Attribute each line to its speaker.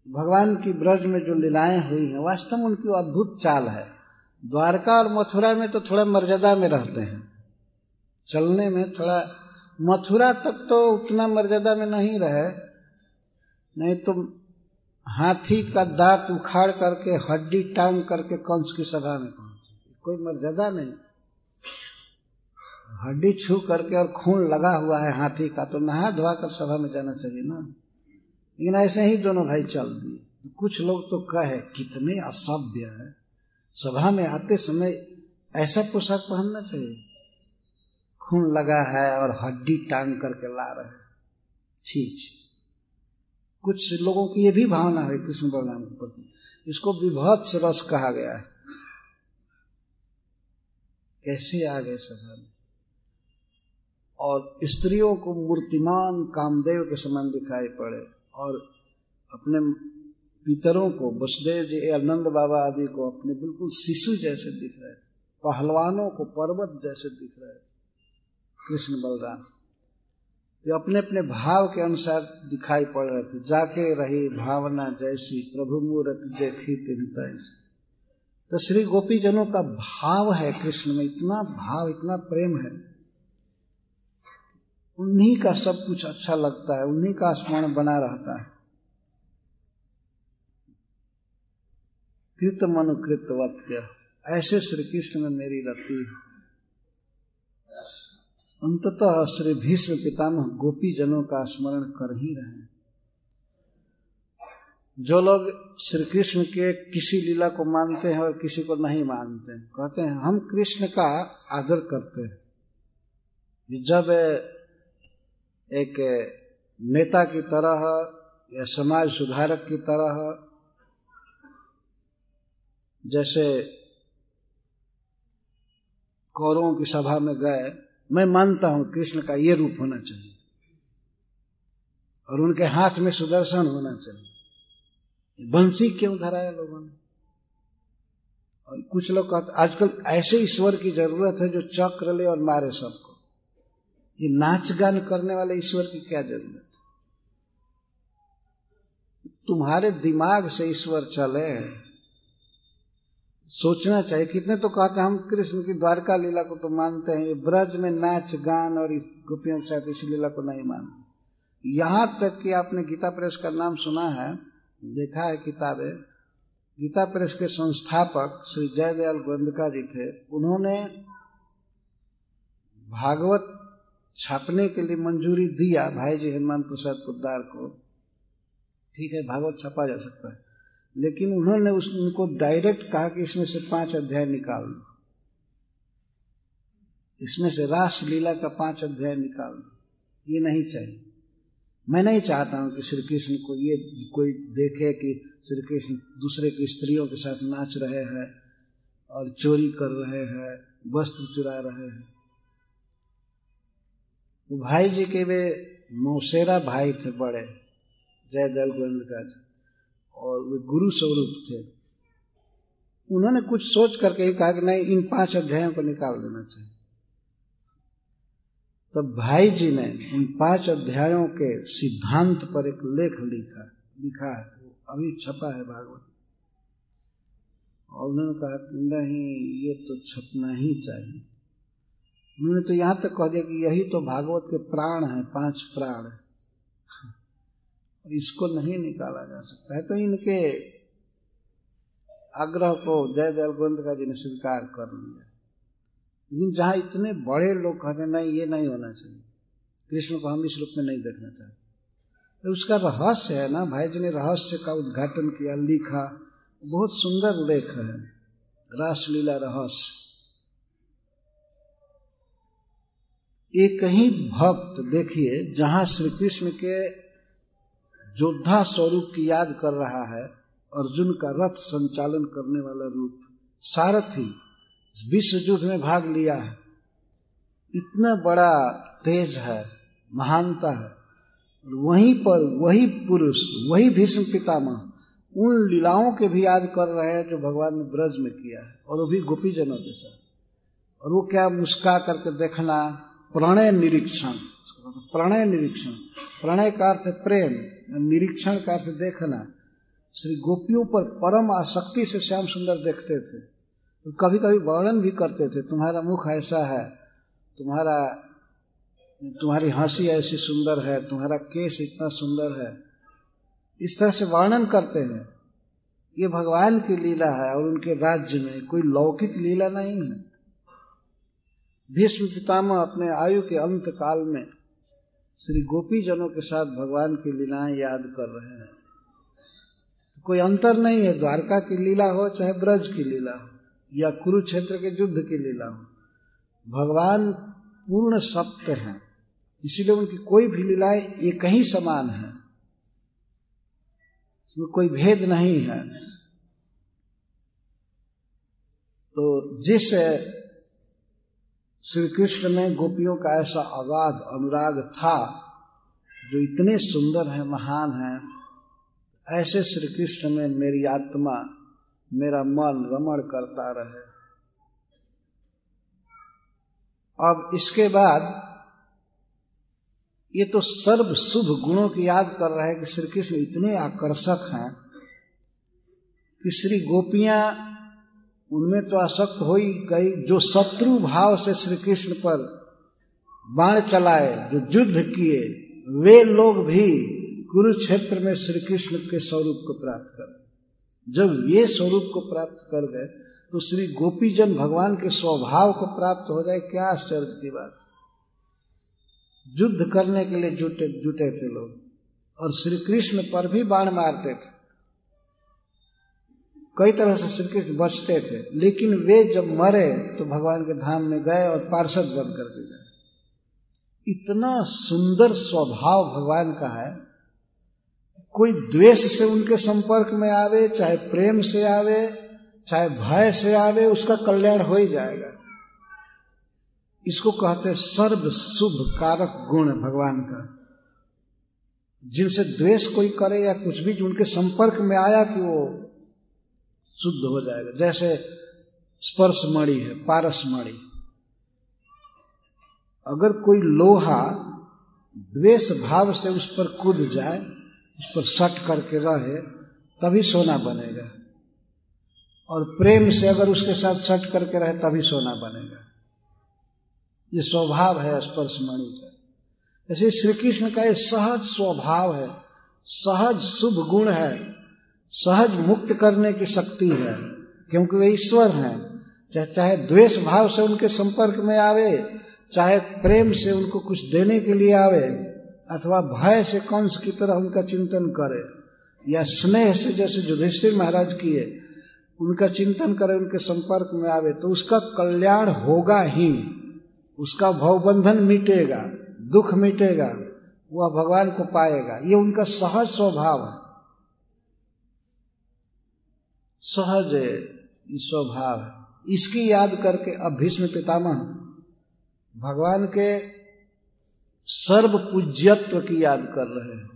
Speaker 1: भगवान की ब्रज में जो लीलाएं हुई हैं वास्तव में उनकी अद्भुत चाल है। द्वारका और मथुरा में तो थोड़ा मर्यादा में रहते हैं, चलने में थोड़ा, मथुरा तक तो उतना मर्यादा में नहीं रहे, नहीं तो हाथी का दांत उखाड़ करके हड्डी टांग करके कंस की सभा में पहुंचे, कोई मर्यादा नहीं। हड्डी छू करके और खून लगा हुआ है हाथी का, तो नहा धोआ कर सभा में जाना चाहिए ना, लेकिन ऐसे ही दोनों भाई चल दिए। तो कुछ लोग तो कहे कितने असभ्य है, सभा में आते समय ऐसा पोशाक पहनना चाहिए, खून लगा है और हड्डी टांग करके ला रहे हैं, ठीक। कुछ लोगों की ये भी भावना है कृष्ण बलराम के प्रति, इसको विभत्स रस कहा गया है। कैसे आ गए सभा में, और स्त्रियों को मूर्तिमान कामदेव के समान दिखाई पड़े, और अपने पितरों को वसुदेव जी, आनंद बाबा आदि को अपने बिल्कुल शिशु जैसे दिख रहे थे, पहलवानों को पर्वत जैसे दिख रहे थे कृष्ण बलराम, जो अपने अपने भाव के अनुसार दिखाई पड़ रहे थे। जाके रही भावना जैसी, प्रभु मूरत देखी तिन्ह तैसी। तो श्री गोपी जनों का भाव है कृष्ण में, इतना भाव, इतना प्रेम है, उन्हीं का सब कुछ अच्छा लगता है, उन्हीं का स्मरण बना रहता है। कृत मनु कृतवत्य, ऐसे श्री कृष्ण में मेरी रति। अंततः श्री भीष्म पितामह गोपी जनों का स्मरण कर ही रहे हैं। जो लोग श्री कृष्ण के किसी लीला को मानते हैं और किसी को नहीं मानते हैं, कहते हैं हम कृष्ण का आदर करते हैं। जब एक नेता की तरह या समाज सुधारक की तरह, जैसे कौरवों की सभा में गए, मैं मानता हूं कृष्ण का ये रूप होना चाहिए और उनके हाथ में सुदर्शन होना चाहिए। बंसी क्यों धराया लोगों ने? और कुछ लोग कहते आजकल ऐसे ईश्वर की जरूरत है जो चक्र ले और मारे सबको। ये नाच गान करने वाले ईश्वर की क्या जरूरत है? तुम्हारे दिमाग से ईश्वर चले, सोचना चाहिए। कितने तो कहते हैं हम कृष्ण की द्वारका लीला को तो मानते हैं, ये ब्रज में नाच गान और गोपियों के साथ इसी लीला को नहीं मानते। यहां तक कि आपने गीता प्रेस का नाम सुना है, देखा है किताबें। गीता प्रेस के संस्थापक श्री जयदयाल गोविंदका जी थे, उन्होंने भागवत छापने के लिए मंजूरी दिया भाई जी हनुमान प्रसाद पोद्दार को, ठीक है भागवत छापा जा सकता है, लेकिन उन्होंने उनको डायरेक्ट कहा कि इसमें से 5 अध्याय निकाल दो, इसमें से रास लीला का 5 अध्याय निकाल दो, ये नहीं चाहिए। मैं नहीं चाहता हूं कि श्री कृष्ण को ये कोई देखे कि श्री कृष्ण दूसरे की स्त्रियों के साथ नाच रहे हैं और चोरी कर रहे हैं, वस्त्र चुरा रहे हैं। तो भाई जी के वे मौसेरा भाई थे बड़े, जयदयाल गोविंदका जी, और वे गुरु स्वरूप थे। उन्होंने कुछ सोच करके ही कहा कि नहीं, इन 5 अध्यायों को निकाल देना चाहिए। तो भाई जी ने उन 5 अध्यायों के सिद्धांत पर एक लेख लिखा है, अभी छपा है भागवत। और उन्होंने कहा कि नहीं, ये तो छपना ही चाहिए। उन्होंने तो यहां तक कह दिया कि यही तो भागवत के प्राण है, 5 प्राण, इसको नहीं निकाला जा सकता है। तो इनके आग्रह को जयदयाल गोविंदका जी ने स्वीकार कर लिया। लेकिन जहां इतने बड़े लोग कहते हैं नहीं, ये नहीं होना चाहिए, कृष्ण को हम इस रूप में नहीं देखना चाहते, तो उसका रहस्य है ना। भाई जी ने रहस्य का उद्घाटन किया, लिखा, बहुत सुंदर लेख है, रासलीला रहस्य। एक ही भक्त देखिए, जहां श्री कृष्ण के योद्धा स्वरूप की याद कर रहा है, अर्जुन का रथ संचालन करने वाला रूप, सारथी, विश्व युद्ध में भाग लिया है, इतना बड़ा तेज है, महानता है, और वहीं पर वही पुरुष, वही भीष्म पितामह उन लीलाओं के भी याद कर रहे हैं जो भगवान ने ब्रज में किया है, और वो भी गोपी जनों के साथ। और वो क्या, मुस्का करके देखना, प्रणय निरीक्षण। प्रणय निरीक्षण, प्रणय का अर्थ प्रेम, निरीक्षण का अर्थ देखना। श्री गोपियों पर परम आसक्ति से श्याम सुंदर देखते थे। तो कभी कभी वर्णन भी करते थे, तुम्हारा मुख ऐसा है, तुम्हारी हंसी ऐसी सुंदर है, तुम्हारा केश इतना सुंदर है, इस तरह से वर्णन करते हैं। ये भगवान की लीला है और उनके राज्य में कोई लौकिक लीला नहीं है। भीष्म पितामह अपने आयु के अंत काल में श्री गोपी जनों के साथ भगवान की लीलाएं याद कर रहे हैं। कोई अंतर नहीं है, द्वारका की लीला हो चाहे ब्रज की लीला हो या कुरुक्षेत्र के युद्ध की लीला हो, भगवान पूर्ण सत्य हैं, इसीलिए उनकी कोई भी लीलाएं एक ही समान है, उसमें कोई भेद नहीं है। तो जिस श्री कृष्ण में गोपियों का ऐसा अगाध अनुराग था, जो इतने सुंदर है, महान है, ऐसे श्री कृष्ण में मेरी आत्मा, मेरा मन रमण करता रहे। अब इसके बाद ये तो सर्व शुभ गुणों की याद कर रहे हैं कि श्री कृष्ण इतने आकर्षक हैं कि श्री गोपियां उनमें तो आसक्त हो ही गई। जो शत्रु भाव से श्री कृष्ण पर बाण चलाए, जो युद्ध किए, वे लोग भी कुरुक्षेत्र में श्री कृष्ण के स्वरूप को प्राप्त कर गए। जब ये स्वरूप को प्राप्त कर गए तो श्री गोपीजन भगवान के स्वभाव को प्राप्त हो जाए, क्या आश्चर्य की बात। युद्ध करने के लिए जुटे थे लोग और श्री कृष्ण पर भी बाण मारते थे। कई तरह से श्री कृष्ण बचते थे, लेकिन वे जब मरे तो भगवान के धाम में गए और पार्षद बन करके गए। इतना सुंदर स्वभाव भगवान का है, कोई द्वेष से उनके संपर्क में आवे, चाहे प्रेम से आवे, चाहे भय से आवे, उसका कल्याण हो ही जाएगा। इसको कहते सर्व शुभ कारक गुण भगवान का। जिनसे द्वेष कोई करे या कुछ भी, जो उनके संपर्क में आया कि वो शुद्ध हो जाएगा। जैसे स्पर्श मणि है, पारस मणि, अगर कोई लोहा द्वेष भाव से उस पर कूद जाए, उस पर सट करके रहे, तभी सोना बनेगा, और प्रेम से अगर उसके साथ सट करके रहे तभी सोना बनेगा। ये स्वभाव है स्पर्श मणि का। ऐसे श्री कृष्ण का ये सहज स्वभाव है, सहज शुभ गुण है, सहज मुक्त करने की शक्ति है, क्योंकि वे ईश्वर हैं। चाहे द्वेष भाव से उनके संपर्क में आवे, चाहे प्रेम से उनको कुछ देने के लिए आवे, अथवा भय से कंस की तरह उनका चिंतन करे, या स्नेह से जैसे युधिष्ठिर महाराज किए उनका चिंतन करे, उनके संपर्क में आवे, तो उसका कल्याण होगा ही, उसका भवबंधन मिटेगा, दुख मिटेगा, वह भगवान को पाएगा। ये उनका सहज स्वभाव है, सहज स्वभाव है। इसकी याद करके अब भीष्म पितामह भगवान के सर्व पूज्यत्व की याद कर रहे हैं।